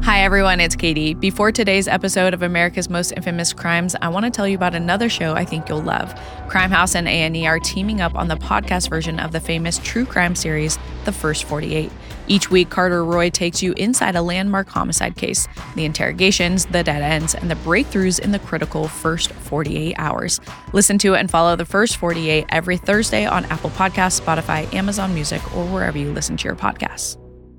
Hi everyone, it's Katie. Before today's episode of America's Most Infamous Crimes, I want to tell you about another show I think you'll love. Crimehouse and A&E are teaming up on the podcast version of the famous true crime series, The First 48. Each week, Carter Roy takes you inside a landmark homicide case, the interrogations, the dead ends, and the breakthroughs in the critical first 48 hours. Listen to and follow The First 48 every Thursday on Apple Podcasts, Spotify, Amazon Music, or wherever you listen to your podcasts.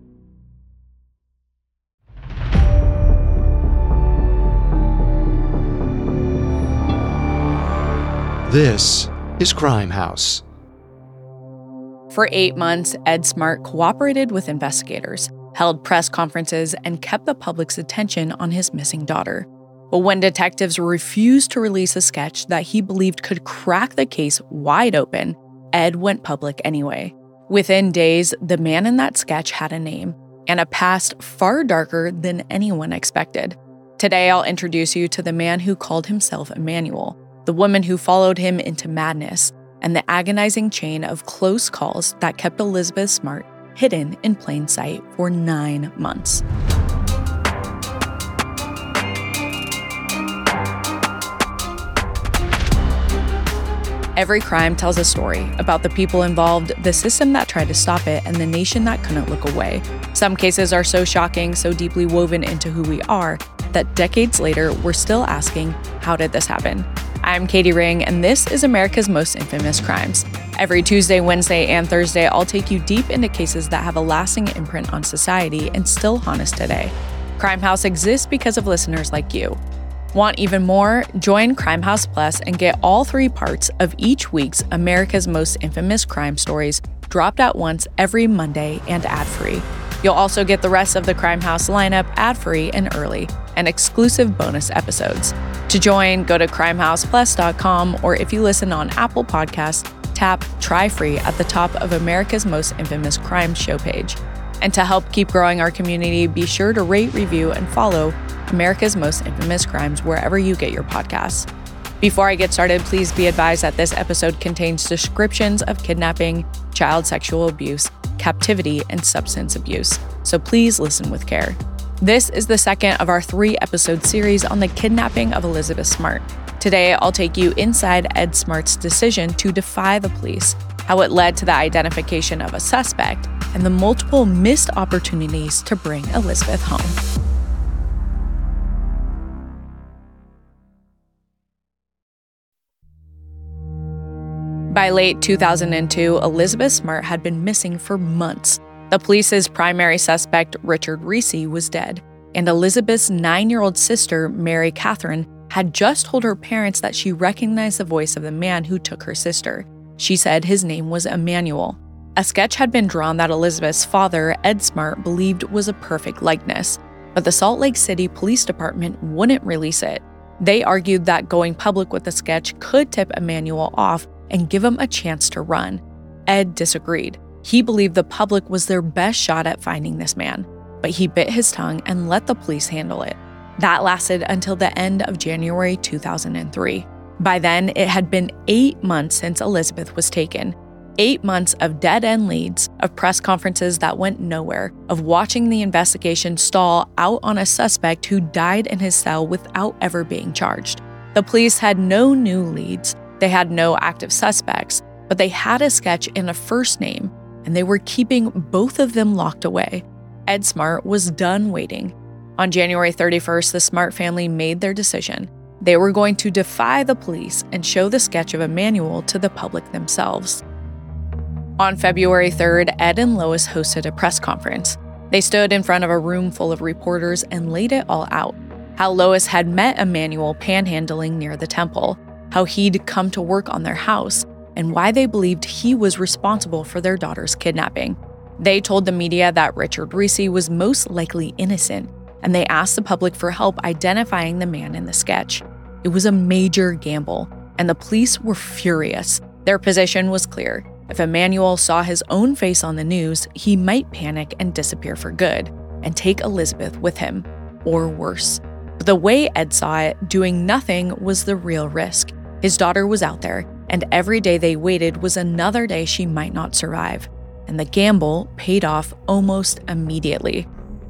This is Crimehouse. For 8 months, Ed Smart cooperated with investigators, held press conferences, and kept the public's attention on his missing daughter. But when detectives refused to release a sketch that he believed could crack the case wide open, Ed went public anyway. Within days, the man in that sketch had a name and a past far darker than anyone expected. Today, I'll introduce you to the man who called himself Emmanuel, the woman who followed him into madness, and the agonizing chain of close calls that kept Elizabeth Smart hidden in plain sight for 9 months. Every crime tells a story about the people involved, the system that tried to stop it, and the nation that couldn't look away. Some cases are so shocking, so deeply woven into who we are, that decades later, we're still asking, how did this happen? I'm Katie Ring, and this is America's Most Infamous Crimes. Every Tuesday, Wednesday, and Thursday, I'll take you deep into cases that have a lasting imprint on society and still haunt us today. Crimehouse exists because of listeners like you. Want even more? Join Crimehouse Plus and get all 3 parts of each week's America's Most Infamous Crime Stories dropped at once every Monday and ad-free. You'll also get the rest of the Crimehouse lineup ad-free and early, and exclusive bonus episodes. To join, go to crimehouseplus.com, or if you listen on Apple Podcasts, tap Try Free at the top of America's Most Infamous Crime show page. And to help keep growing our community, be sure to rate, review, and follow America's Most Infamous Crimes wherever you get your podcasts. Before I get started, please be advised that this episode contains descriptions of kidnapping, child sexual abuse, captivity, and substance abuse, so please listen with care. This is the second of our 3-episode series on the kidnapping of Elizabeth Smart. Today, I'll take you inside Ed Smart's decision to defy the police, how it led to the identification of a suspect, and the multiple missed opportunities to bring Elizabeth home. By late 2002, Elizabeth Smart had been missing for months. The police's primary suspect, Richard Reese, was dead, and Elizabeth's 9-year-old sister, Mary Catherine, had just told her parents that she recognized the voice of the man who took her sister. She said his name was Emmanuel. A sketch had been drawn that Elizabeth's father, Ed Smart, believed was a perfect likeness, but the Salt Lake City Police Department wouldn't release it. They argued that going public with the sketch could tip Emmanuel off and give him a chance to run. Ed disagreed. He believed the public was their best shot at finding this man, but he bit his tongue and let the police handle it. That lasted until the end of January 2003. By then, it had been 8 months since Elizabeth was taken. 8 months of dead-end leads, of press conferences that went nowhere, of watching the investigation stall out on a suspect who died in his cell without ever being charged. The police had no new leads, they had no active suspects, but they had a sketch and a first name, and they were keeping both of them locked away. Ed Smart was done waiting. On January 31st, the Smart family made their decision. They were going to defy the police and show the sketch of Emmanuel to the public themselves. On February 3rd, Ed and Lois hosted a press conference. They stood in front of a room full of reporters and laid it all out. How Lois had met Emmanuel panhandling near the temple, how he'd come to work on their house, and why they believed he was responsible for their daughter's kidnapping. They told the media that Richard Reese was most likely innocent, and they asked the public for help identifying the man in the sketch. It was a major gamble, and the police were furious. Their position was clear. If Emmanuel saw his own face on the news, he might panic and disappear for good, and take Elizabeth with him, or worse. But the way Ed saw it, doing nothing was the real risk. His daughter was out there, and every day they waited was another day she might not survive. And the gamble paid off almost immediately.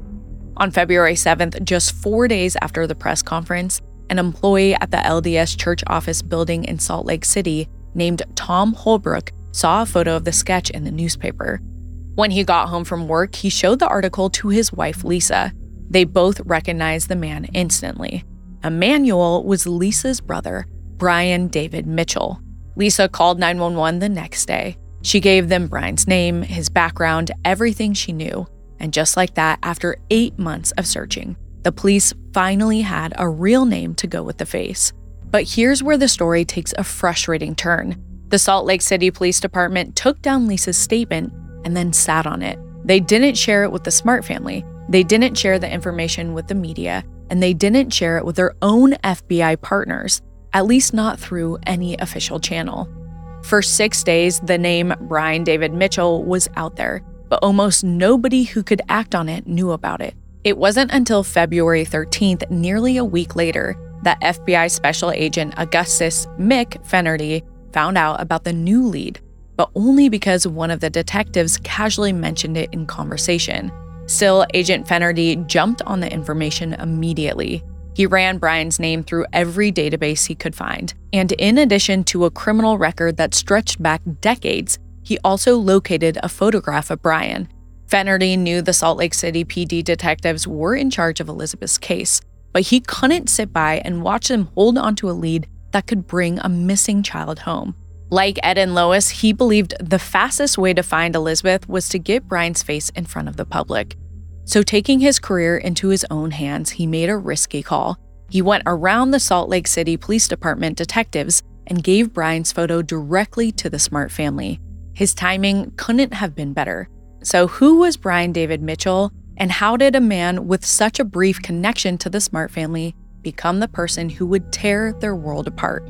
On February 7th, just 4 days after the press conference, an employee at the LDS Church office building in Salt Lake City named Tom Holbrook saw a photo of the sketch in the newspaper. When he got home from work, he showed the article to his wife, Lisa. They both recognized the man instantly. Emmanuel was Lisa's brother, Brian David Mitchell. Lisa called 911 the next day. She gave them Brian's name, his background, everything she knew. And just like that, after 8 months of searching, the police finally had a real name to go with the face. But here's where the story takes a frustrating turn. The Salt Lake City Police Department took down Lisa's statement and then sat on it. They didn't share it with the Smart family. They didn't share the information with the media, and they didn't share it with their own FBI partners, at least not through any official channel. For 6 days, the name Brian David Mitchell was out there, but almost nobody who could act on it knew about it. It wasn't until February 13th, nearly a week later, that FBI Special Agent Augustus Mick Fenerty found out about the new lead, but only because one of the detectives casually mentioned it in conversation. Still, Agent Fenerty jumped on the information immediately. He ran Brian's name through every database he could find, and in addition to a criminal record that stretched back decades, he also located a photograph of Brian. Fenerty knew the Salt Lake City PD detectives were in charge of Elizabeth's case, but he couldn't sit by and watch them hold onto a lead that could bring a missing child home. Like Ed and Lois, he believed the fastest way to find Elizabeth was to get Brian's face in front of the public. So taking his career into his own hands, he made a risky call. He went around the Salt Lake City Police Department detectives and gave Brian's photo directly to the Smart family. His timing couldn't have been better. So who was Brian David Mitchell, and how did a man with such a brief connection to the Smart family become the person who would tear their world apart?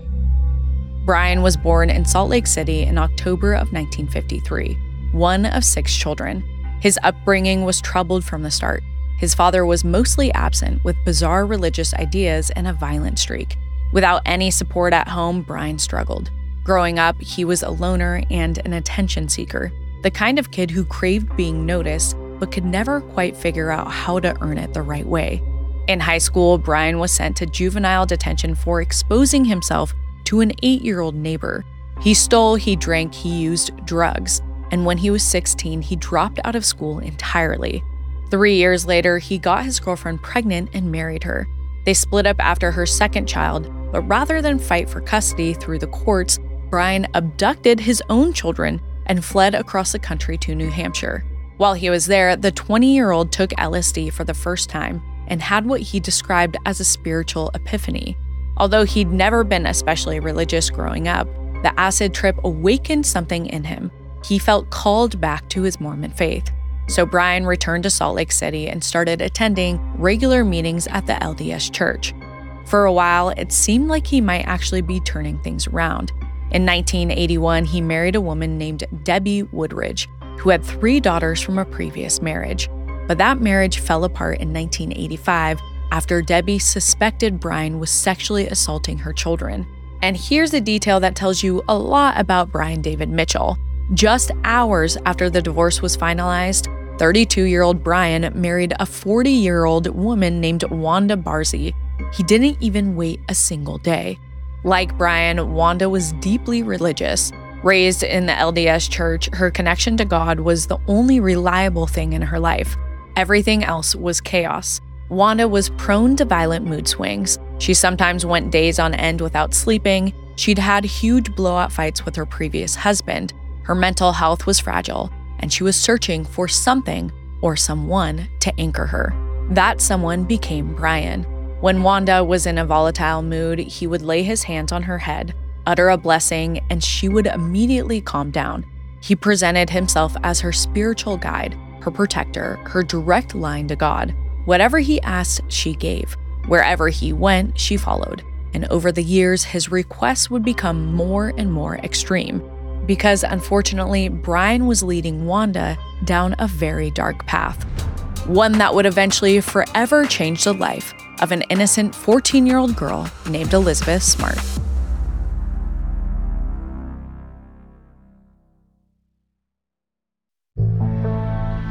Brian was born in Salt Lake City in October of 1953, one of 6 children. His upbringing was troubled from the start. His father was mostly absent with bizarre religious ideas and a violent streak. Without any support at home, Brian struggled. Growing up, he was a loner and an attention seeker, the kind of kid who craved being noticed but could never quite figure out how to earn it the right way. In high school, Brian was sent to juvenile detention for exposing himself to an 8-year-old neighbor. He stole, he drank, he used drugs, and when he was 16, he dropped out of school entirely. 3 years later, he got his girlfriend pregnant and married her. They split up after her second child, but rather than fight for custody through the courts, Brian abducted his own children and fled across the country to New Hampshire. While he was there, the 20-year-old took LSD for the first time and had what he described as a spiritual epiphany. Although he'd never been especially religious growing up, the acid trip awakened something in him. He felt called back to his Mormon faith. So Brian returned to Salt Lake City and started attending regular meetings at the LDS Church. For a while, it seemed like he might actually be turning things around. In 1981, he married a woman named Debbie Woodridge, who had 3 daughters from a previous marriage. But that marriage fell apart in 1985 after Debbie suspected Brian was sexually assaulting her children. And here's a detail that tells you a lot about Brian David Mitchell. Just hours after the divorce was finalized, 32-year-old Brian married a 40-year-old woman named Wanda Barzee. He didn't even wait a single day. Like Brian, Wanda was deeply religious. Raised in the LDS Church, her connection to God was the only reliable thing in her life. Everything else was chaos. Wanda was prone to violent mood swings. She sometimes went days on end without sleeping. She'd had huge blowout fights with her previous husband. Her mental health was fragile, and she was searching for something or someone to anchor her. That someone became Brian. When Wanda was in a volatile mood, he would lay his hands on her head, utter a blessing, and she would immediately calm down. He presented himself as her spiritual guide, her protector, her direct line to God. Whatever he asked, she gave. Wherever he went, she followed. And over the years, his requests would become more and more extreme. Because unfortunately, Brian was leading Wanda down a very dark path. One that would eventually forever change the life of an innocent 14-year-old girl named Elizabeth Smart.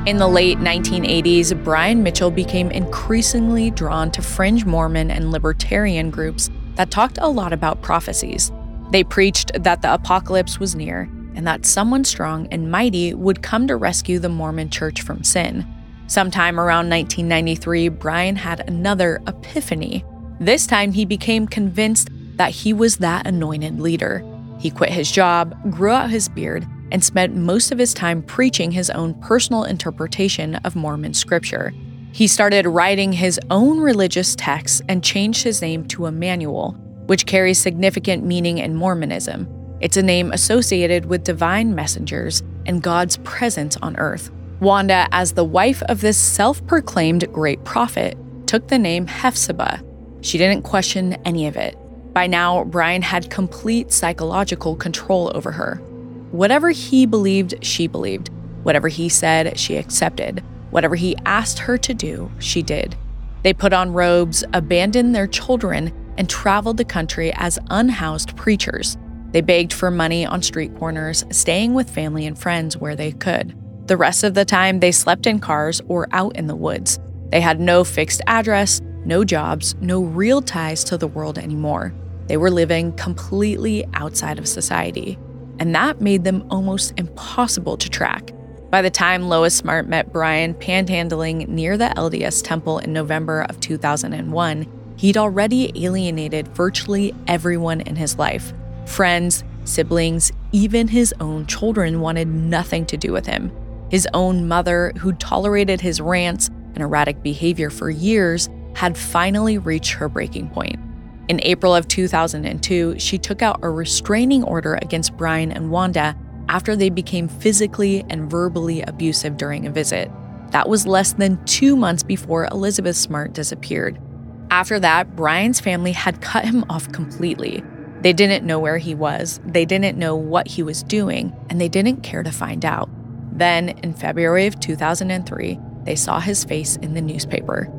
In the late 1980s, Brian Mitchell became increasingly drawn to fringe Mormon and libertarian groups that talked a lot about prophecies. They preached that the apocalypse was near and that someone strong and mighty would come to rescue the Mormon church from sin. Sometime around 1993, Brian had another epiphany. This time, he became convinced that he was that anointed leader. He quit his job, grew out his beard, and spent most of his time preaching his own personal interpretation of Mormon scripture. He started writing his own religious texts and changed his name to Emmanuel, which carries significant meaning in Mormonism. It's a name associated with divine messengers and God's presence on earth. Wanda, as the wife of this self-proclaimed great prophet, took the name Hephzibah. She didn't question any of it. By now, Brian had complete psychological control over her. Whatever he believed, she believed. Whatever he said, she accepted. Whatever he asked her to do, she did. They put on robes, abandoned their children, and traveled the country as unhoused preachers. They begged for money on street corners, staying with family and friends where they could. The rest of the time, they slept in cars or out in the woods. They had no fixed address, no jobs, no real ties to the world anymore. They were living completely outside of society, and that made them almost impossible to track. By the time Lois Smart met Brian panhandling near the LDS Temple in November of 2001, he'd already alienated virtually everyone in his life. Friends, siblings, even his own children wanted nothing to do with him. His own mother, who tolerated his rants and erratic behavior for years, had finally reached her breaking point. In April of 2002, she took out a restraining order against Brian and Wanda after they became physically and verbally abusive during a visit. That was less than 2 months before Elizabeth Smart disappeared. After that, Brian's family had cut him off completely. They didn't know where he was, they didn't know what he was doing, and they didn't care to find out. Then, in February of 2003, they saw his face in the newspaper.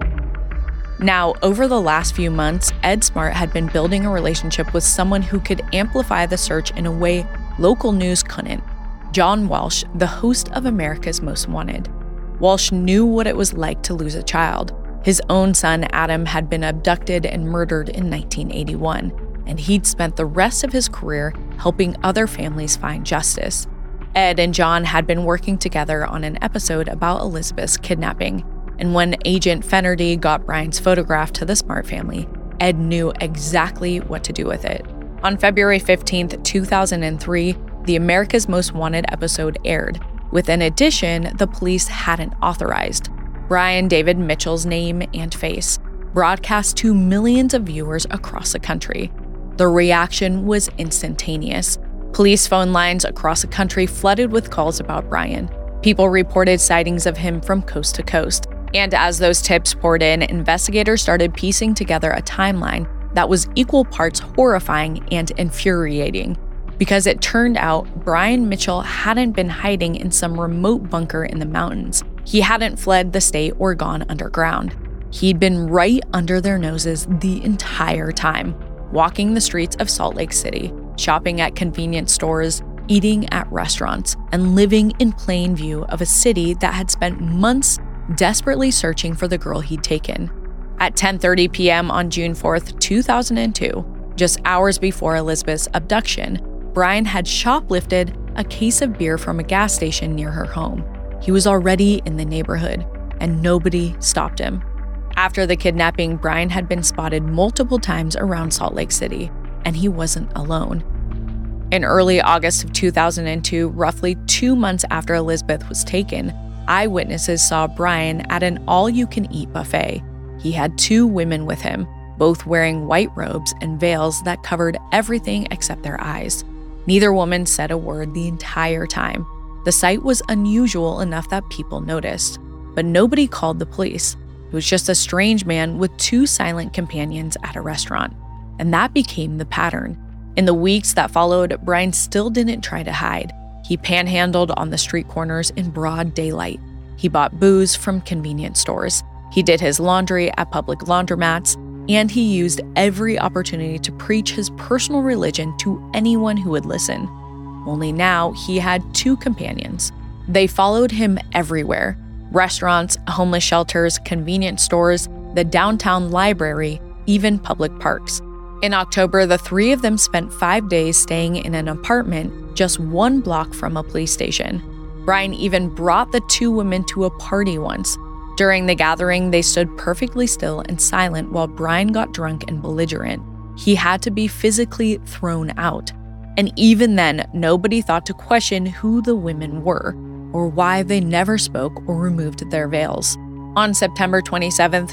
Now, over the last few months, Ed Smart had been building a relationship with someone who could amplify the search in a way local news couldn't. John Walsh, the host of America's Most Wanted. Walsh knew what it was like to lose a child. His own son, Adam, had been abducted and murdered in 1981, and he'd spent the rest of his career helping other families find justice. Ed and John had been working together on an episode about Elizabeth's kidnapping, and when Agent Fenerty got Brian's photograph to the Smart family, Ed knew exactly what to do with it. On February 15th, 2003, the America's Most Wanted episode aired, with an addition the police hadn't authorized: Brian David Mitchell's name and face, broadcast to millions of viewers across the country. The reaction was instantaneous. Police phone lines across the country flooded with calls about Brian. People reported sightings of him from coast to coast. And as those tips poured in, investigators started piecing together a timeline that was equal parts horrifying and infuriating. Because it turned out Brian Mitchell hadn't been hiding in some remote bunker in the mountains. He hadn't fled the state or gone underground. He'd been right under their noses the entire time, walking the streets of Salt Lake City, shopping at convenience stores, eating at restaurants, and living in plain view of a city that had spent months desperately searching for the girl he'd taken. At 10:30 p.m. on June 4th, 2002, just hours before Elizabeth's abduction, Brian had shoplifted a case of beer from a gas station near her home. He was already in the neighborhood, and nobody stopped him. After the kidnapping, Brian had been spotted multiple times around Salt Lake City, and he wasn't alone. In early August of 2002, roughly 2 months after Elizabeth was taken, eyewitnesses saw Brian at an all-you-can-eat buffet. He had 2 women with him, both wearing white robes and veils that covered everything except their eyes. Neither woman said a word the entire time. The sight was unusual enough that people noticed, but nobody called the police. It was just a strange man with 2 silent companions at a restaurant. And that became the pattern. In the weeks that followed, Brian still didn't try to hide. He panhandled on the street corners in broad daylight. He bought booze from convenience stores. He did his laundry at public laundromats, and he used every opportunity to preach his personal religion to anyone who would listen. Only now he had 2 companions. They followed him everywhere. Restaurants, homeless shelters, convenience stores, the downtown library, even public parks. In October, the three of them spent 5 days staying in an apartment just 1 block from a police station. Brian even brought the two women to a party once. During the gathering, they stood perfectly still and silent while Brian got drunk and belligerent. He had to be physically thrown out. And even then, nobody thought to question who the women were or why they never spoke or removed their veils. On September 27,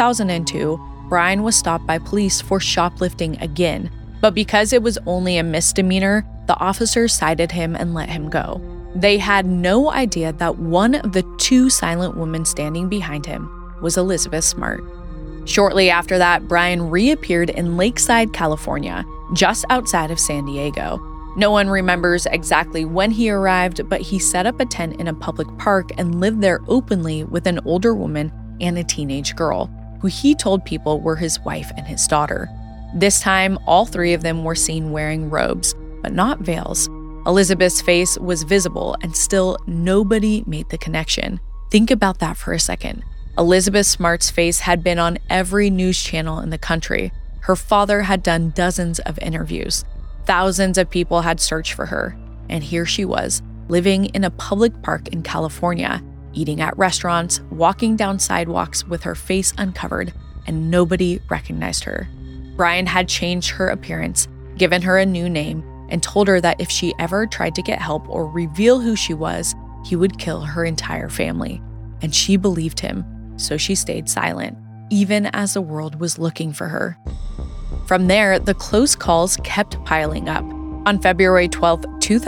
2002, Brian was stopped by police for shoplifting again, but because it was only a misdemeanor, the officers cited him and let him go. They had no idea that one of the two silent women standing behind him was Elizabeth Smart. Shortly after that, Brian reappeared in Lakeside, California, just outside of San Diego. No one remembers exactly when he arrived, but he set up a tent in a public park and lived there openly with an older woman and a teenage girl, who he told people were his wife and his daughter. This time, all three of them were seen wearing robes, but not veils. Elizabeth's face was visible, and still nobody made the connection. Think about that for a second. Elizabeth Smart's face had been on every news channel in the country. Her father had done dozens of interviews. Thousands of people had searched for her. And here she was, living in a public park in California, eating at restaurants, walking down sidewalks with her face uncovered, and nobody recognized her. Brian had changed her appearance, given her a new name, and told her that if she ever tried to get help or reveal who she was, he would kill her entire family. And she believed him, so she stayed silent, even as the world was looking for her. From there, the close calls kept piling up. On February 12,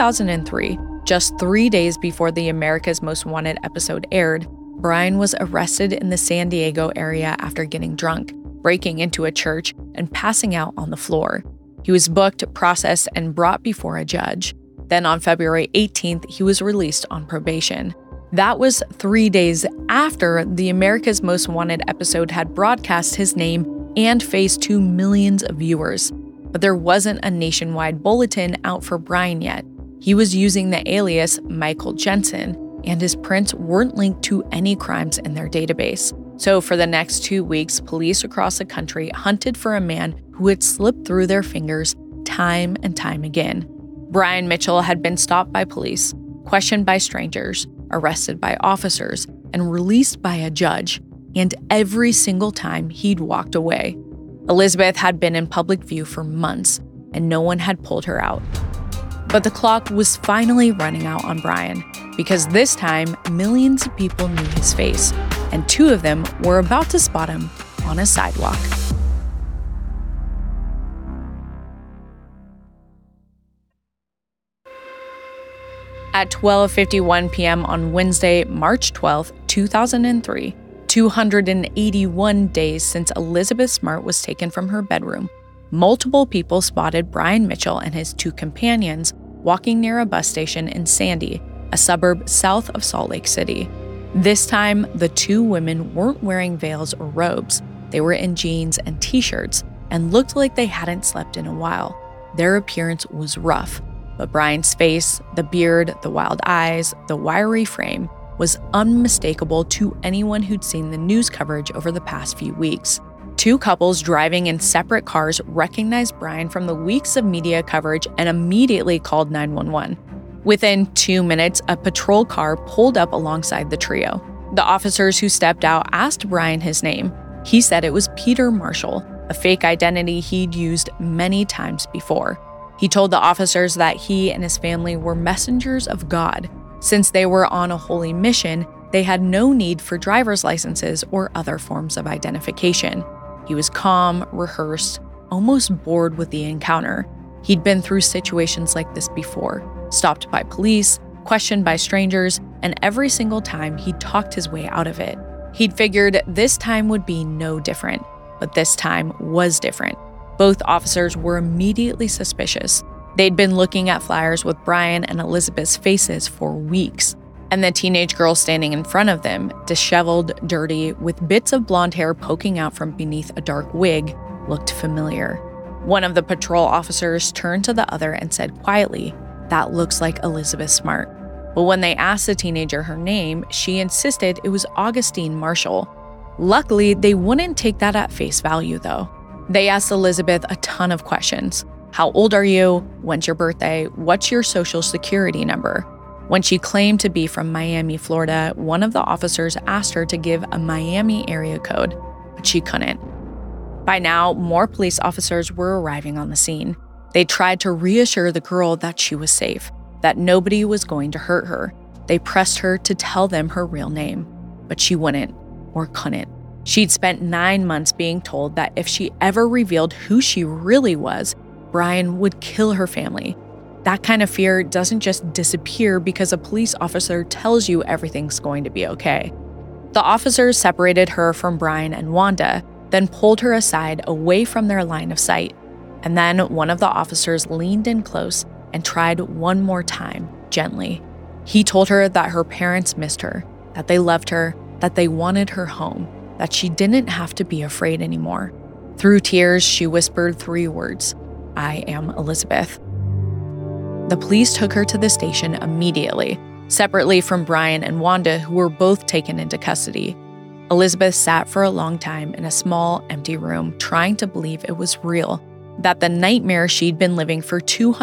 2003, just 3 days before the America's Most Wanted episode aired, Brian was arrested in the San Diego area after getting drunk, breaking into a church, and passing out on the floor. He was booked, processed, and brought before a judge. Then on February 18th, he was released on probation. That was 3 days after the America's Most Wanted episode had broadcast his name and face to millions of viewers. But there wasn't a nationwide bulletin out for Brian yet. He was using the alias Michael Jensen, and his prints weren't linked to any crimes in their database. So for the next 2 weeks, police across the country hunted for a man who had slipped through their fingers time and time again. Brian Mitchell had been stopped by police, questioned by strangers, arrested by officers, and released by a judge. And every single time he'd walked away. Elizabeth had been in public view for months, and no one had pulled her out. But the clock was finally running out on Brian, because this time, millions of people knew his face, and 2 of them were about to spot him on a sidewalk. At 12:51 p.m. on Wednesday, March 12, 2003, 281 days since Elizabeth Smart was taken from her bedroom, multiple people spotted Brian Mitchell and his 2 companions walking near a bus station in Sandy, a suburb south of Salt Lake City. This time, the 2 women weren't wearing veils or robes. They were in jeans and t-shirts and looked like they hadn't slept in a while. Their appearance was rough, but Brian's face, the beard, the wild eyes, the wiry frame, was unmistakable to anyone who'd seen the news coverage over the past few weeks. 2 couples driving in separate cars recognized Brian from the weeks of media coverage and immediately called 911. Within 2 minutes, a patrol car pulled up alongside the trio. The officers who stepped out asked Brian his name. He said it was Peter Marshall, a fake identity he'd used many times before. He told the officers that he and his family were messengers of God. Since they were on a holy mission, they had no need for driver's licenses or other forms of identification. He was calm, rehearsed, almost bored with the encounter. He'd been through situations like this before, stopped by police, questioned by strangers, and every single time he talked his way out of it. He'd figured this time would be no different, but this time was different. Both officers were immediately suspicious. They'd been looking at flyers with Brian and Elizabeth's faces for weeks, and the teenage girl standing in front of them, disheveled, dirty, with bits of blonde hair poking out from beneath a dark wig, looked familiar. One of the patrol officers turned to the other and said quietly, "That looks like Elizabeth Smart." But when they asked the teenager her name, she insisted it was Augustine Marshall. Luckily, they wouldn't take that at face value, though. They asked Elizabeth a ton of questions. How old are you? When's your birthday? What's your social security number? When she claimed to be from Miami, Florida, one of the officers asked her to give a Miami area code, but she couldn't. By now, more police officers were arriving on the scene. They tried to reassure the girl that she was safe, that nobody was going to hurt her. They pressed her to tell them her real name, but she wouldn't or couldn't. She'd spent 9 months being told that if she ever revealed who she really was, Brian would kill her family. That kind of fear doesn't just disappear because a police officer tells you everything's going to be okay. The officers separated her from Brian and Wanda, then pulled her aside away from their line of sight. And then one of the officers leaned in close and tried one more time, gently. He told her that her parents missed her, that they loved her, that they wanted her home, that she didn't have to be afraid anymore. Through tears, she whispered 3 words, "I am Elizabeth." The police took her to the station immediately, separately from Brian and Wanda, who were both taken into custody. Elizabeth sat for a long time in a small, empty room, trying to believe it was real, that the nightmare she'd been living for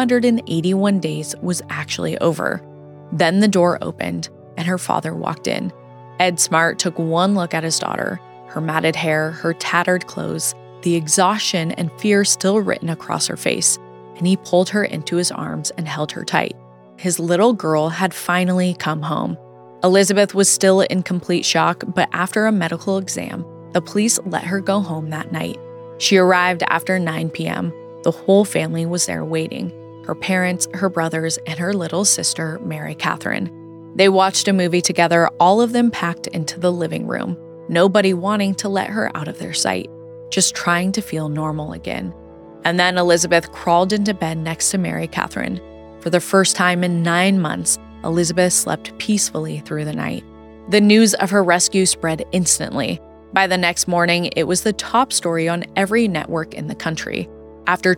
281 days was actually over. Then the door opened, and her father walked in. Ed Smart took one look at his daughter, her matted hair, her tattered clothes, the exhaustion and fear still written across her face, and he pulled her into his arms and held her tight. His little girl had finally come home. Elizabeth was still in complete shock, but after a medical exam, the police let her go home that night. She arrived after 9 p.m. The whole family was there waiting. Her parents, her brothers, and her little sister, Mary Catherine. They watched a movie together, all of them packed into the living room, nobody wanting to let her out of their sight, just trying to feel normal again. And then Elizabeth crawled into bed next to Mary Catherine. For the first time in 9 months, Elizabeth slept peacefully through the night. The news of her rescue spread instantly. By the next morning, it was the top story on every network in the country. After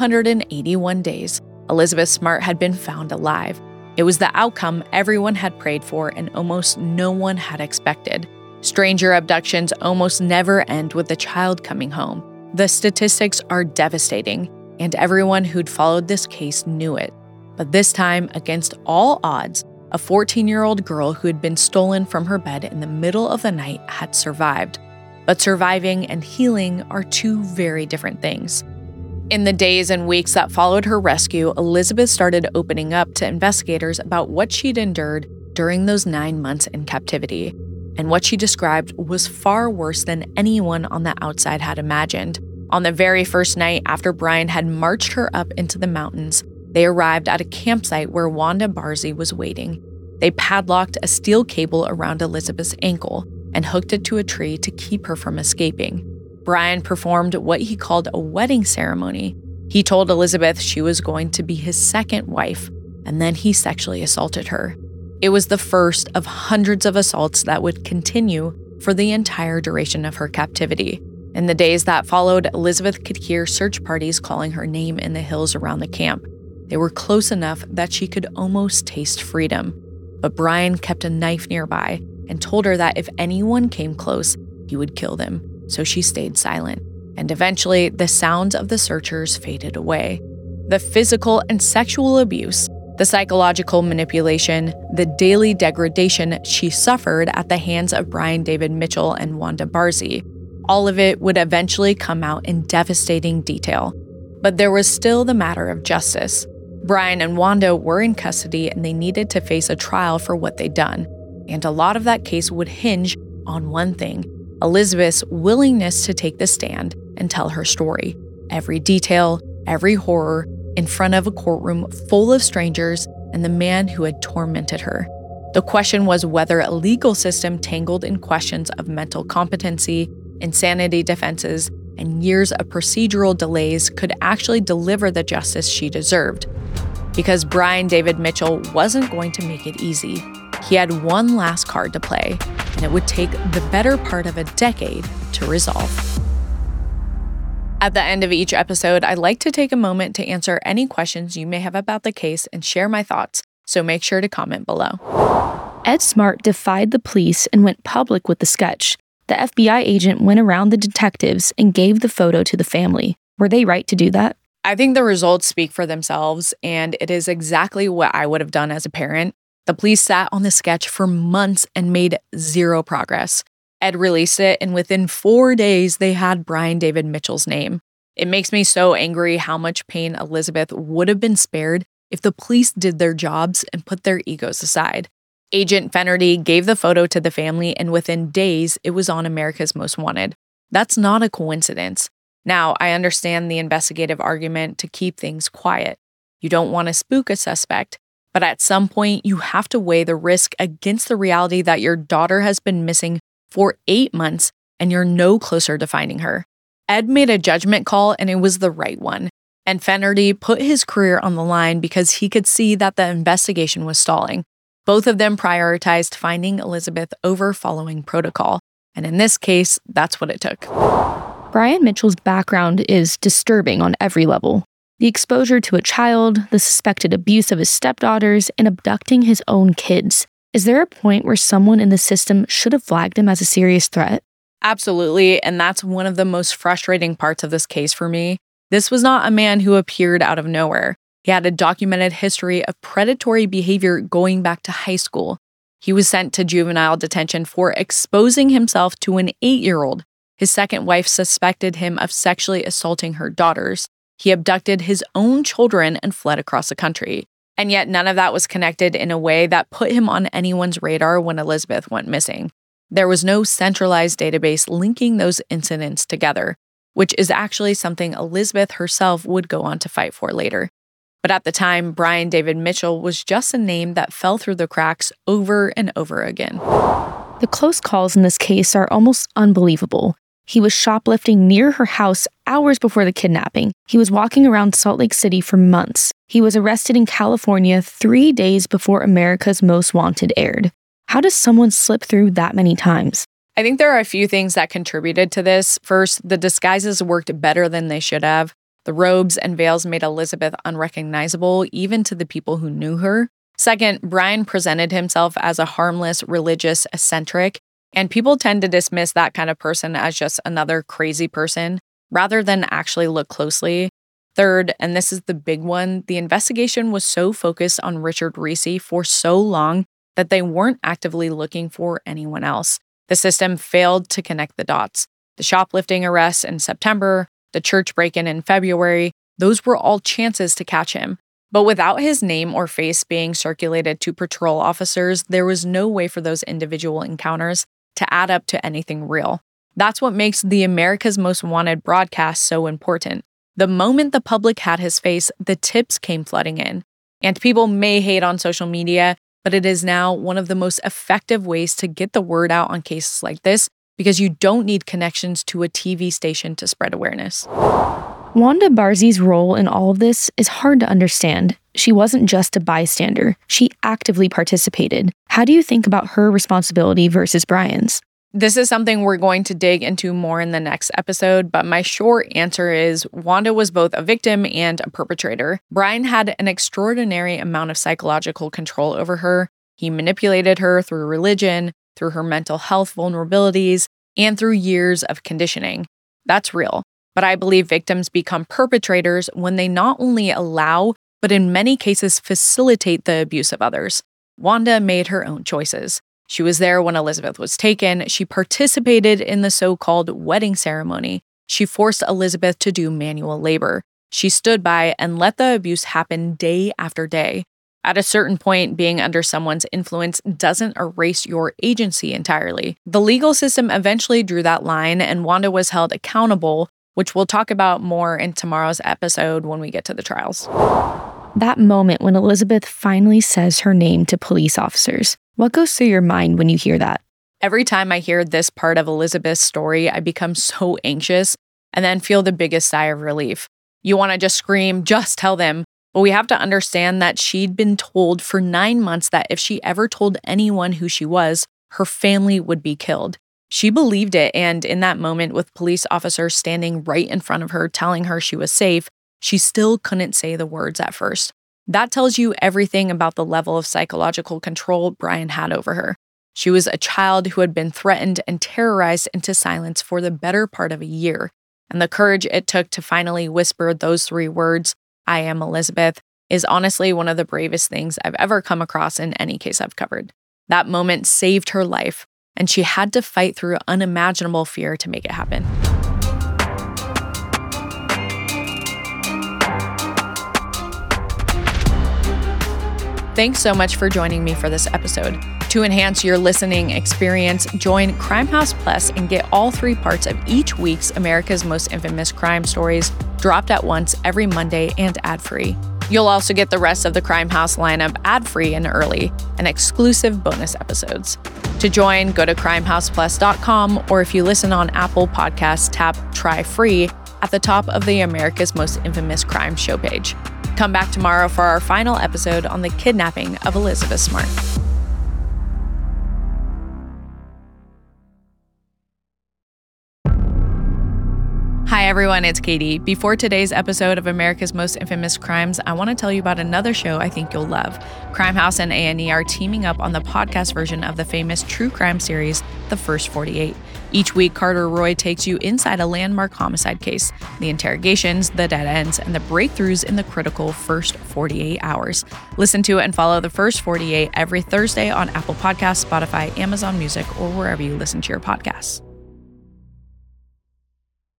281 days, Elizabeth Smart had been found alive. It was the outcome everyone had prayed for and almost no one had expected. Stranger abductions almost never end with the child coming home. The statistics are devastating, and everyone who'd followed this case knew it. But this time, against all odds, a 14-year-old girl who had been stolen from her bed in the middle of the night had survived. But surviving and healing are two very different things. In the days and weeks that followed her rescue, Elizabeth started opening up to investigators about what she'd endured during those 9 months in captivity. And what she described was far worse than anyone on the outside had imagined. On the very first night after Brian had marched her up into the mountains, they arrived at a campsite where Wanda Barzee was waiting. They padlocked a steel cable around Elizabeth's ankle and hooked it to a tree to keep her from escaping. Brian performed what he called a wedding ceremony. He told Elizabeth she was going to be his second wife, and then he sexually assaulted her. It was the first of hundreds of assaults that would continue for the entire duration of her captivity. In the days that followed, Elizabeth could hear search parties calling her name in the hills around the camp. They were close enough that she could almost taste freedom. But Brian kept a knife nearby and told her that if anyone came close, he would kill them. So she stayed silent. And eventually, the sounds of the searchers faded away. The physical and sexual abuse, the psychological manipulation, the daily degradation she suffered at the hands of Brian David Mitchell and Wanda Barzee, all of it would eventually come out in devastating detail. But there was still the matter of justice. Brian and Wanda were in custody and they needed to face a trial for what they'd done. And a lot of that case would hinge on one thing: Elizabeth's willingness to take the stand and tell her story. Every detail, every horror, in front of a courtroom full of strangers and the man who had tormented her. The question was whether a legal system tangled in questions of mental competency, insanity defenses, and years of procedural delays could actually deliver the justice she deserved. Because Brian David Mitchell wasn't going to make it easy. He had one last card to play, and it would take the better part of a decade to resolve. At the end of each episode, I like to take a moment to answer any questions you may have about the case and share my thoughts. so make sure to comment below. Ed Smart defied the police and went public with the sketch. The FBI agent went around the detectives and gave the photo to the family. Were they right to do that? I think the results speak for themselves, and it is exactly what I would have done as a parent. The police sat on the sketch for months and made zero progress. Ed released it, and within 4 days, they had Brian David Mitchell's name. It makes me so angry how much pain Elizabeth would have been spared if the police did their jobs and put their egos aside. Agent Fenerty gave the photo to the family, and within days, it was on America's Most Wanted. That's not a coincidence. Now, I understand the investigative argument to keep things quiet. You don't want to spook a suspect, but at some point, you have to weigh the risk against the reality that your daughter has been missing for 8 months and you're no closer to finding her. Ed made a judgment call, and it was the right one. And Fenerty put his career on the line because he could see that the investigation was stalling. Both of them prioritized finding Elizabeth over following protocol. And in this case, that's what it took. Brian Mitchell's background is disturbing on every level. The exposure to a child, the suspected abuse of his stepdaughters, and abducting his own kids. Is there a point where someone in the system should have flagged him as a serious threat? Absolutely, and that's one of the most frustrating parts of this case for me. This was not a man who appeared out of nowhere. He had a documented history of predatory behavior going back to high school. He was sent to juvenile detention for exposing himself to an 8-year-old. His second wife suspected him of sexually assaulting her daughters. He abducted his own children and fled across the country. And yet none of that was connected in a way that put him on anyone's radar when Elizabeth went missing. There was no centralized database linking those incidents together, which is actually something Elizabeth herself would go on to fight for later. But at the time, Brian David Mitchell was just a name that fell through the cracks over and over again. The close calls in this case are almost unbelievable. He was shoplifting near her house hours before the kidnapping. He was walking around Salt Lake City for months. He was arrested in California 3 days before America's Most Wanted aired. How does someone slip through that many times? I think there are a few things that contributed to this. First, the disguises worked better than they should have. The robes and veils made Elizabeth unrecognizable, even to the people who knew her. Second, Brian presented himself as a harmless, religious eccentric, and people tend to dismiss that kind of person as just another crazy person, rather than actually look closely. Third, and this is the big one, the investigation was so focused on Richard Reese for so long that they weren't actively looking for anyone else. The system failed to connect the dots. The shoplifting arrests in September, the church break-in in February, those were all chances to catch him. But without his name or face being circulated to patrol officers, there was no way for those individual encounters to add up to anything real. That's what makes the America's Most Wanted broadcast so important. The moment the public had his face, the tips came flooding in. And people may hate on social media, but it is now one of the most effective ways to get the word out on cases like this, because you don't need connections to a TV station to spread awareness. Wanda Barzey's role in all of this is hard to understand. She wasn't just a bystander. She actively participated. How do you think about her responsibility versus Brian's? This is something we're going to dig into more in the next episode, but my short answer is Wanda was both a victim and a perpetrator. Brian had an extraordinary amount of psychological control over her. He manipulated her through religion, through her mental health vulnerabilities, and through years of conditioning. That's real. But I believe victims become perpetrators when they not only allow, but in many cases facilitate the abuse of others. Wanda made her own choices. She was there when Elizabeth was taken. She participated in the so-called wedding ceremony. She forced Elizabeth to do manual labor. She stood by and let the abuse happen day after day. At a certain point, being under someone's influence doesn't erase your agency entirely. The legal system eventually drew that line, and Wanda was held accountable, which we'll talk about more in tomorrow's episode when we get to the trials. That moment when Elizabeth finally says her name to police officers. What goes through your mind when you hear that? Every time I hear this part of Elizabeth's story, I become so anxious and then feel the biggest sigh of relief. You want to just scream, just tell them. But we have to understand that she'd been told for 9 months that if she ever told anyone who she was, her family would be killed. She believed it, and in that moment, with police officers standing right in front of her telling her she was safe, she still couldn't say the words at first. That tells you everything about the level of psychological control Brian had over her. She was a child who had been threatened and terrorized into silence for the better part of a year, and the courage it took to finally whisper those 3 words, "I am Elizabeth," is honestly one of the bravest things I've ever come across in any case I've covered. That moment saved her life, and she had to fight through unimaginable fear to make it happen. Thanks so much for joining me for this episode. To enhance your listening experience, join Crimehouse Plus and get all 3 parts of each week's America's Most Infamous Crime Stories dropped at once every Monday and ad-free. You'll also get the rest of the Crimehouse lineup ad-free and early, and exclusive bonus episodes. To join, go to crimehouseplus.com, or if you listen on Apple Podcasts, tap Try Free at the top of the America's Most Infamous Crime show page. Come back tomorrow for our final episode on the kidnapping of Elizabeth Smart. Hi everyone, it's Katie. Before today's episode of America's Most Infamous Crimes, I want to tell you about another show I think you'll love. Crimehouse and A&E are teaming up on the podcast version of the famous true crime series, The First 48. Each week, Carter Roy takes you inside a landmark homicide case, the interrogations, the dead ends, and the breakthroughs in the critical first 48 hours. Listen to and follow The First 48 every Thursday on Apple Podcasts, Spotify, Amazon Music, or wherever you listen to your podcasts.